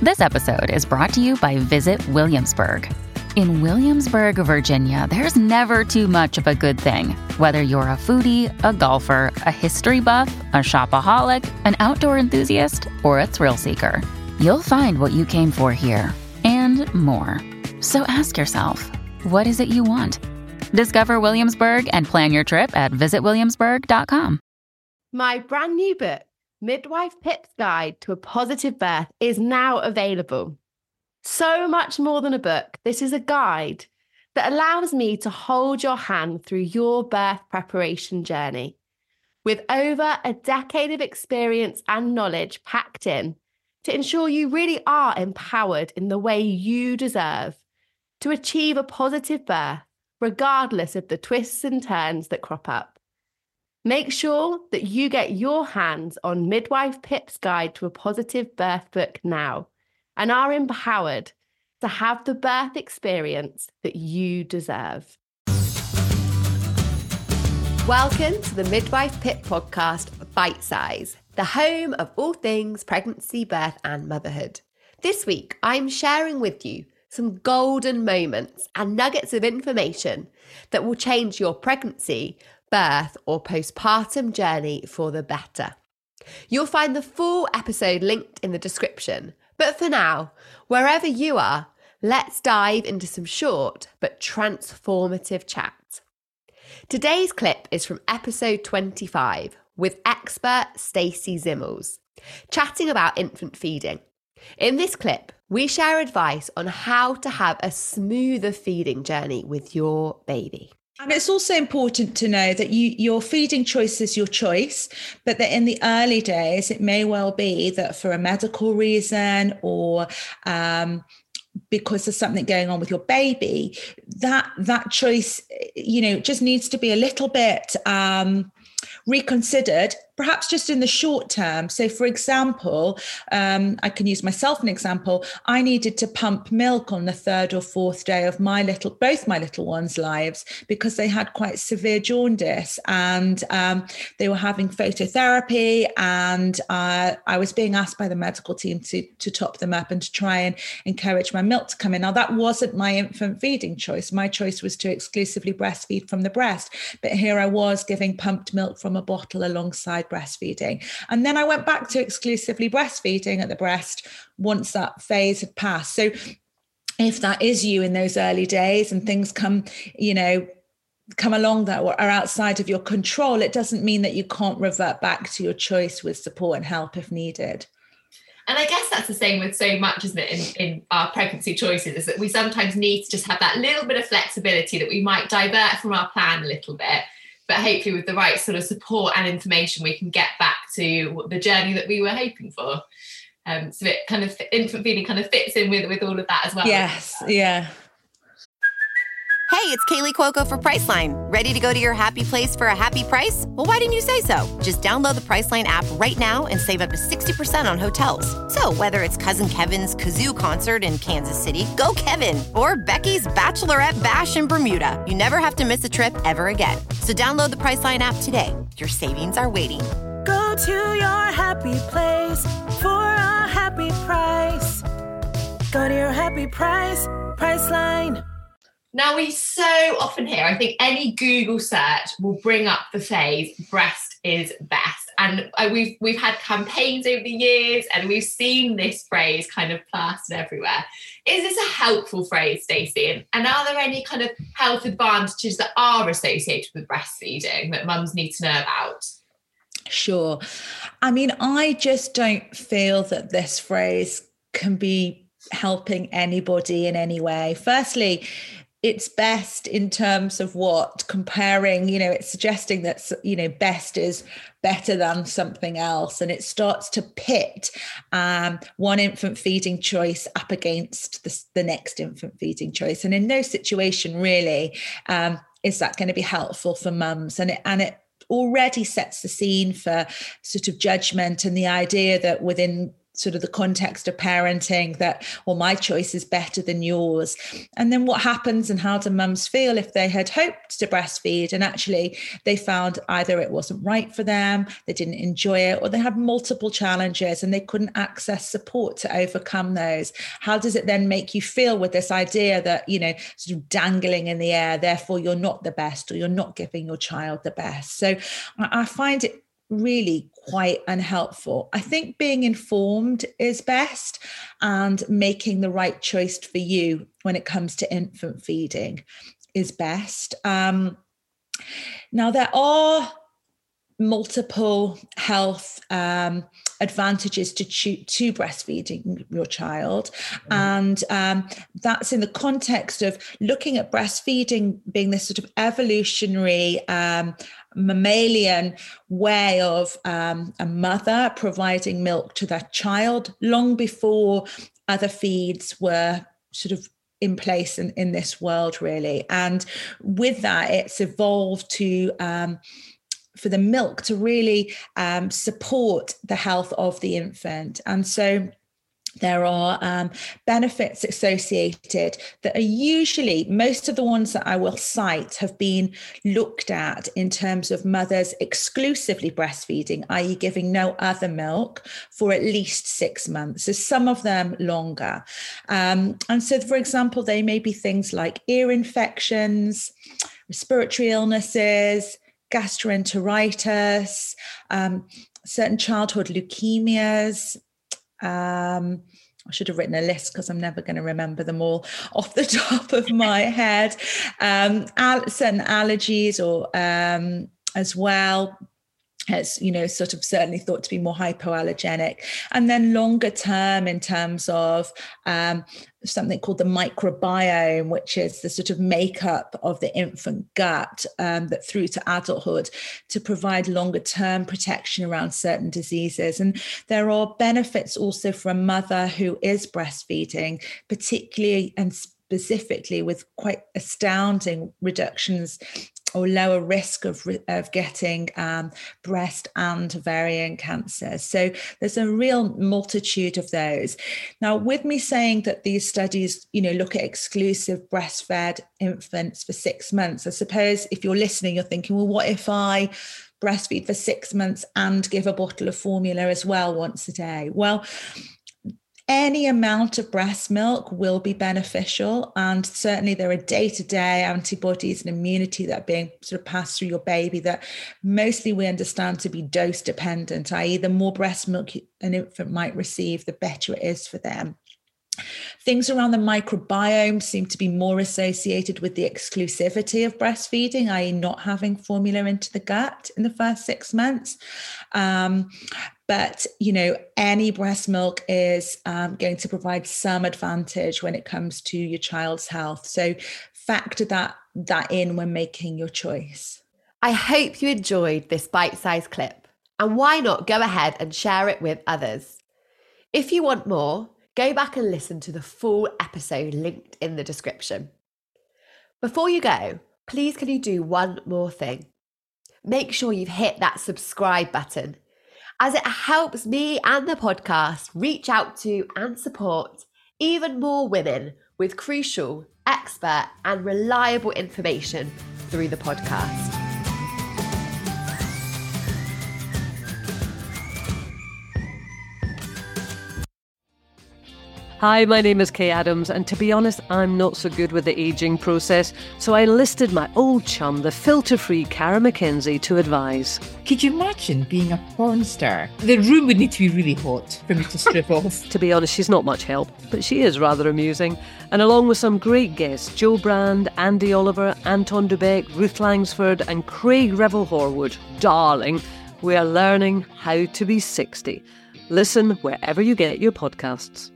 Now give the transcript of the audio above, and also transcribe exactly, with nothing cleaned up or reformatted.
This episode is brought to you by Visit Williamsburg. In Williamsburg, Virginia, there's never too much of a good thing. Whether you're a foodie, a golfer, a history buff, a shopaholic, an outdoor enthusiast, or a thrill seeker, you'll find what you came for here and more. So ask yourself, what is it you want? Discover Williamsburg and plan your trip at visit williamsburg dot com. My brand new book, Midwife Pip's Guide to a Positive Birth, is now available. So much more than a book, this is a guide that allows me to hold your hand through your birth preparation journey. With over a decade of experience and knowledge packed in to ensure you really are empowered in the way you deserve to achieve a positive birth, regardless of the twists and turns that crop up. Make sure that you get your hands on Midwife Pip's Guide to a Positive Birth book now, and are empowered to have the birth experience that you deserve. Welcome to the Midwife Pip podcast, Bite Size, the home of all things pregnancy, birth, and motherhood. This week, I'm sharing with you some golden moments and nuggets of information that will change your pregnancy, birth, or postpartum journey for the better. You'll find the full episode linked in the description. But for now, wherever you are, let's dive into some short but transformative chat. Today's clip is from episode twenty-five with expert Stacey Zimmels, chatting about infant feeding. In this clip, we share advice on how to have a smoother feeding journey with your baby. And it's also important to know that you, your feeding choice is your choice, but that in the early days, it may well be that for a medical reason or um, because there's something going on with your baby, that that choice, you know, just needs to be a little bit um, reconsidered, perhaps just in the short term. So, for example, um, I can use myself an example. I needed to pump milk on the third or fourth day of my little, both my little ones' lives, because they had quite severe jaundice, and um, they were having phototherapy, and uh, I was being asked by the medical team to to top them up and to try and encourage my milk to come in. Now, that wasn't my infant feeding choice. My choice was to exclusively breastfeed from the breast, but here I was giving pumped milk from a bottle alongside breastfeeding. And then I went back to exclusively breastfeeding at the breast once that phase had passed. So if that is you in those early days and things come, you know, come along that are outside of your control, it doesn't mean that you can't revert back to your choice with support and help if needed. And I guess that's the same with so much, isn't it, in, in our pregnancy choices, is that we sometimes need to just have that little bit of flexibility, that we might divert from our plan a little bit. But hopefully with the right sort of support and information, we can get back to the journey that we were hoping for. Um, so it kind of, infant feeding kind of fits in with, with all of that as well. Yes, yeah. Hey, it's Kaylee Cuoco for Priceline. Ready to go to your happy place for a happy price? Well, why didn't you say so? Just download the Priceline app right now and save up to sixty percent on hotels. So whether it's Cousin Kevin's Kazoo Concert in Kansas City, go Kevin, or Becky's Bachelorette Bash in Bermuda, you never have to miss a trip ever again. So download the Priceline app today. Your savings are waiting. Go to your happy place for a happy price. Go to your happy price, Priceline. Now, we so often hear, I think any Google search will bring up the phrase breast is best. And we've we've had campaigns over the years, and we've seen this phrase kind of plastered everywhere. Is this a helpful phrase, Stacey? And, and are there any kind of health advantages that are associated with breastfeeding that mums need to know about? Sure. I mean, I just don't feel that this phrase can be helping anybody in any way. Firstly, it's best in terms of what? Comparing, you know, it's suggesting that, you know, best is better than something else. And it starts to pit um, one infant feeding choice up against the, the next infant feeding choice. And in no situation really um, is that going to be helpful for mums. And it, and it already sets the scene for sort of judgment and the idea that within sort of the context of parenting that, well, my choice is better than yours. And then what happens and how do mums feel if they had hoped to breastfeed and actually they found either it wasn't right for them, they didn't enjoy it, or they had multiple challenges and they couldn't access support to overcome those? How does it then make you feel with this idea that, you know, sort of dangling in the air, therefore you're not the best or you're not giving your child the best? So I find it really quite unhelpful. I think being informed is best, and making the right choice for you when it comes to infant feeding is best. Um, now, there are multiple health um, advantages to cho- to breastfeeding your child. Mm. And um, that's in the context of looking at breastfeeding being this sort of evolutionary um, mammalian way of um, a mother providing milk to their child long before other feeds were sort of in place in, in this world, really. And with that, it's evolved to um, for the milk to really um, support the health of the infant. And so there are um, benefits associated that are usually, most of the ones that I will cite have been looked at in terms of mothers exclusively breastfeeding, that is giving no other milk for at least six months. So some of them longer. Um, and so, for example, they may be things like ear infections, respiratory illnesses, gastroenteritis, um, certain childhood leukemias. Um, I should have written a list because I'm never going to remember them all off the top of my head. Um, al- certain allergies or um, as well. It's, you know, sort of certainly thought to be more hypoallergenic. And then longer term in terms of um, something called the microbiome, which is the sort of makeup of the infant gut um, that through to adulthood to provide longer term protection around certain diseases. And there are benefits also for a mother who is breastfeeding, particularly and specifically with quite astounding reductions or lower risk of, of getting um, breast and ovarian cancer. So there's a real multitude of those. Now, with me saying that these studies, you know, look at exclusive breastfed infants for six months, I suppose if you're listening, you're thinking, well, what if I breastfeed for six months and give a bottle of formula as well once a day? Well, any amount of breast milk will be beneficial, and certainly there are day-to-day antibodies and immunity that are being sort of passed through your baby that mostly we understand to be dose dependent, that is the more breast milk an infant might receive, the better it is for them. Things around the microbiome seem to be more associated with the exclusivity of breastfeeding, that is not having formula into the gut in the first six months. Um, but, you know, any breast milk is um, going to provide some advantage when it comes to your child's health. So factor that, that in when making your choice. I hope you enjoyed this bite-sized clip, and why not go ahead and share it with others. If you want more, go back and listen to the full episode linked in the description. Before you go, please can you do one more thing? Make sure you've hit that subscribe button, as it helps me and the podcast reach out to and support even more women with crucial, expert and reliable information through the podcast. Hi, my name is Kay Adams, and to be honest, I'm not so good with the ageing process, so I enlisted my old chum, the filter-free Cara McKenzie, to advise. Could you imagine being a porn star? The room would need to be really hot for me to strip off. To be honest, she's not much help, but she is rather amusing. And along with some great guests, Jo Brand, Andy Oliver, Anton Dubeck, Ruth Langsford and Craig Revel-Horwood, darling, we are learning how to be sixty. Listen wherever you get your podcasts.